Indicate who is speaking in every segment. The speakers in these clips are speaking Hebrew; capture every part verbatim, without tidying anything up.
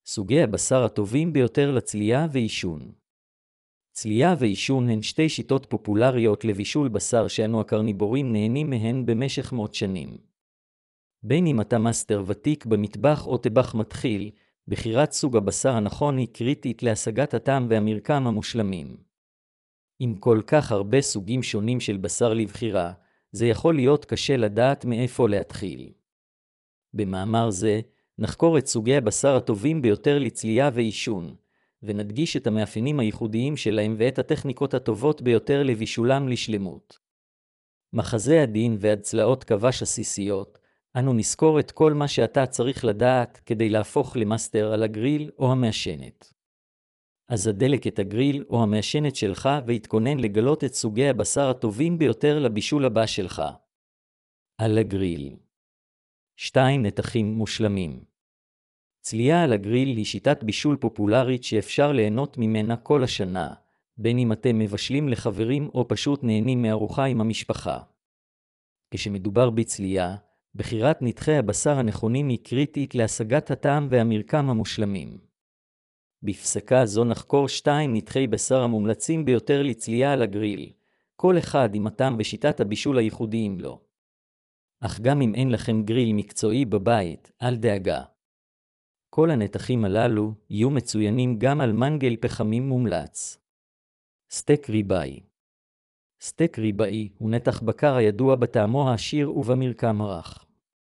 Speaker 1: סוגי הבשר הטובים ביותר לצלייה ועישון. צלייה ועישון הן שתי שיטות פופולריות לבישול בשר שאנו הקרניבורים נהנים מהן במשך מאות שנים. בין אם אתה מאסטר ותיק במטבח או טבח מתחיל, בחירת סוג הבשר הנכון היא קריטית להשגת הטעם והמרקם המושלמים. עם כל כך הרבה סוגים שונים של בשר לבחירה, זה יכול להיות קשה לדעת מאיפה להתחיל. במאמר זה, נחקור את סוגי הבשר הטובים ביותר לצלייה ועישון, ונדגיש את המאפיינים הייחודיים שלהם ואת הטכניקות הטובות ביותר לבישולם לשלמות. מחזה הדין ועד צלעות כבש עסיסיות, אנו נזכור את כל מה שאתה צריך לדעת כדי להפוך למאסטר על הגריל או המעשנת. אז הדלק את הגריל או המעשנת שלך והתכונן לגלות את סוגי הבשר הטובים ביותר לבישול הבא שלך. על הגריל. שתיים נתחים מושלמים. צלייה על הגריל היא שיטת בישול פופולרית שאפשר ליהנות ממנה כל השנה, בין אם אתם מבשלים לחברים או פשוט נהנים מארוחה עם המשפחה. כשמדובר בצלייה, בחירת נתחי הבשר הנכונים היא קריטית להשגת הטעם והמרקם המושלמים. בפסקה זו נחקור שתיים נתחי בשר המומלצים ביותר לצלייה על הגריל, כל אחד עם הטעם ושיטת הבישול הייחודיים לו. אך גם אם אין לכם גריל מקצועי בבית, אל דאגה. כל הנתחים הללו יהיו מצוינים גם על מנגל פחמים מומלץ. סטייק ריבאי. סטייק ריבאי הוא נתח בקר הידוע בטעמו העשיר ובמרקם הרך.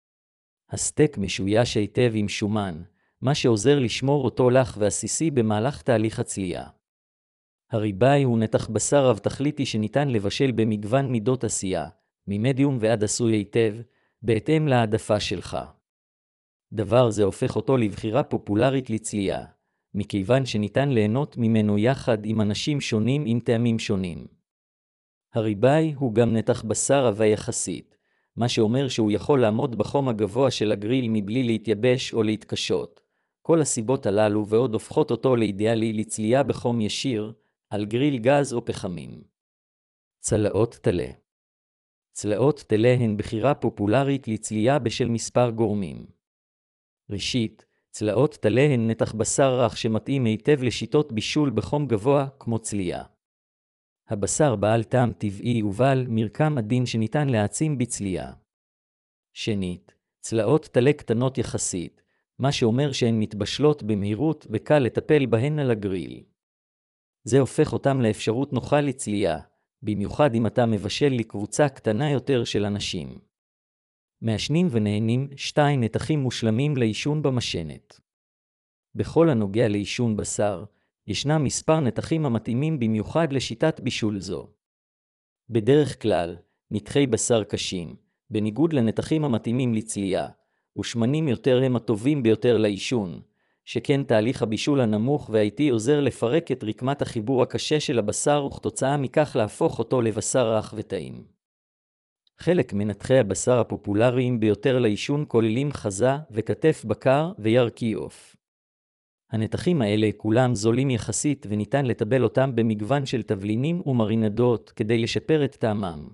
Speaker 1: הסטייק משויש היטב עם שומן, מה שעוזר לשמור אותו לח ועסיסי במהלך תהליך הצלייה. הריבאי הוא נתח בשר רב תכליתי שניתן לבשל במגוון מידות עשייה, ממדיום ועד עשוי היטב, בהתאם להעדפה שלך. דבר זה הופך אותו לבחירה פופולרית לצלייה, מכיוון שניתן ליהנות ממנו יחד עם אנשים שונים עם טעמים שונים. הריבאי הוא גם נתח בשר עבה יחסית, מה שאומר שהוא יכול לעמוד בחום הגבוה של הגריל מבלי להתייבש או להתקשות. כל הסיבות הללו ועוד הופכות אותו לאידיאלי לצלייה בחום ישיר, על גריל גז או פחמים. צלעות תלה. צלעות תלה הן בחירה פופולרית לצלייה בשל מספר גורמים. ראשית, צלעות תלה הן נתח בשר רך שמתאים היטב לשיטות בישול בחום גבוה כמו צלייה. הבשר בעל טעם טבעי ובעל מרקם עדין שניתן להעצים בצלייה. שנית, צלעות תלה קטנות יחסית, מה שאומר שהן מתבשלות במהירות וקל לטפל בהן על הגריל. זה הופך אותם לאפשרות נוחה לצלייה, במיוחד אם אתה מבשל לקבוצה קטנה יותר של אנשים. מעשנים ונהנים שתיים נתחים מושלמים לעישון במשענת. בכל הנוגע לעישון בשר, ישנם מספר נתחים המתאימים במיוחד לשיטת בישול זו. בדרך כלל, נתחי בשר קשים, בניגוד לנתחים המתאימים לצלייה, ושמנים יותר הם הטובים ביותר לעישון, שכן תהליך הבישול הנמוך והאיטי עוזר לפרק את רקמת החיבור הקשה של הבשר וכתוצאה מכך להפוך אותו לבשר רך וטעים. חלק מנתחי הבשר הפופולריים ביותר לעישון כוללים חזה וכתף בקר וירכי עוף. הנתחים האלה כולם זולים יחסית וניתן לטבל אותם במגוון של תבלינים ומרינדות כדי לשפר את טעמם.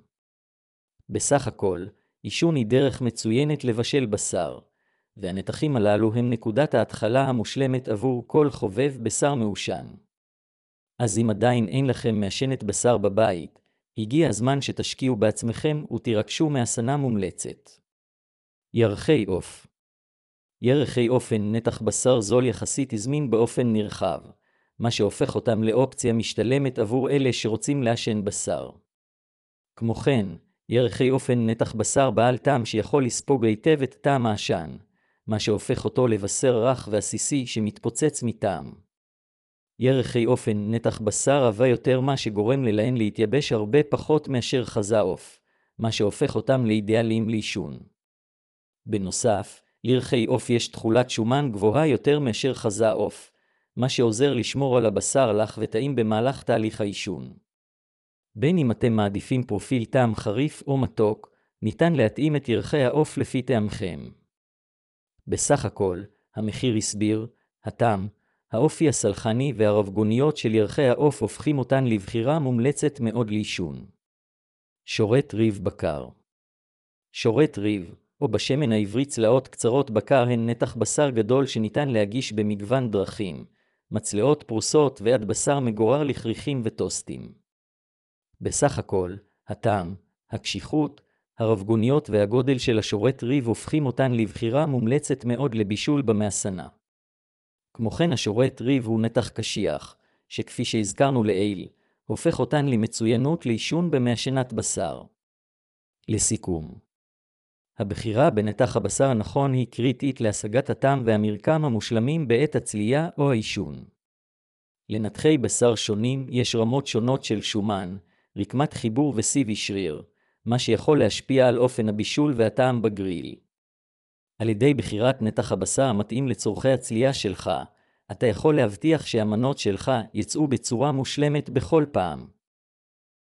Speaker 1: בסך הכל, עישון היא דרך מצוינת לבשל בשר, והנתחים הללו הם נקודת ההתחלה המושלמת עבור כל חובב בשר מעושן. אז אם עדיין אין לכם מעשנת בשר בבית, הגיע הזמן שתשקיעו בעצמכם ותירקשו מהסנה מומלצת. ירחי עוף. ירחי עוף הן נתח בשר זול יחסית הזמין באופן נרחב, מה שהופך אותם לאופציה משתלמת עבור אלה שרוצים לעשן בשר. כמו כן, ירחי עוף הן נתח בשר בעל טעם שיכול לספוג היטב את טעם העשן, מה שהופך אותו לבשר רך ועסיסי שמתפוצץ מטעם. ירחי עוף הן נתח בשר עבה יותר מה שגורם ללהן להתייבש הרבה פחות מאשר חזה עוף, מה שהופך אותם לאידיאליים לעישון. בנוסף, לירחי עוף יש תכולת שומן גבוהה יותר מאשר חזה עוף, מה שעוזר לשמור על הבשר לח וטעים במהלך תהליך העישון. בין אם אתם מעדיפים פרופיל טעם חריף או מתוק, ניתן להתאים את ירחי העוף לפי טעמכם. בסך הכל, המחיר הסביר, הטעם, האופי הסלחני והרבגוניות של ירחי העוף הופכים אותן לבחירה מומלצת מאוד לעישון. שורת ריב בקר. שורת ריב, או בשמן העברי צלעות קצרות בקר הן נתח בשר גדול שניתן להגיש במגוון דרכים, מצלעות פרוסות ועד בשר מגורר לכריכים וטוסטים. בסך הכל, הטעם, הקשיחות, הרבגוניות והגודל של השורת ריב הופכים אותן לבחירה מומלצת מאוד לבישול במאסנה. כמו כן השורת ריב הוא נתח קשיח, שכפי שהזכרנו לעיל, הופך אותן למצוינות לעישון במאשנת בשר. לסיכום, הבחירה בנתח הבשר הנכון היא קריטית להשגת הטעם והמרקם המושלמים בעת הצלייה או העישון. לנתחי בשר שונים יש רמות שונות של שומן, רקמת חיבור וסיבי שריר, מה שיכול להשפיע על אופן הבישול והטעם בגריל. על ידי בחירת נתח הבשר המתאים לצורכי הצלייה שלך, אתה יכול להבטיח שהמנות שלך יצאו בצורה מושלמת בכל פעם.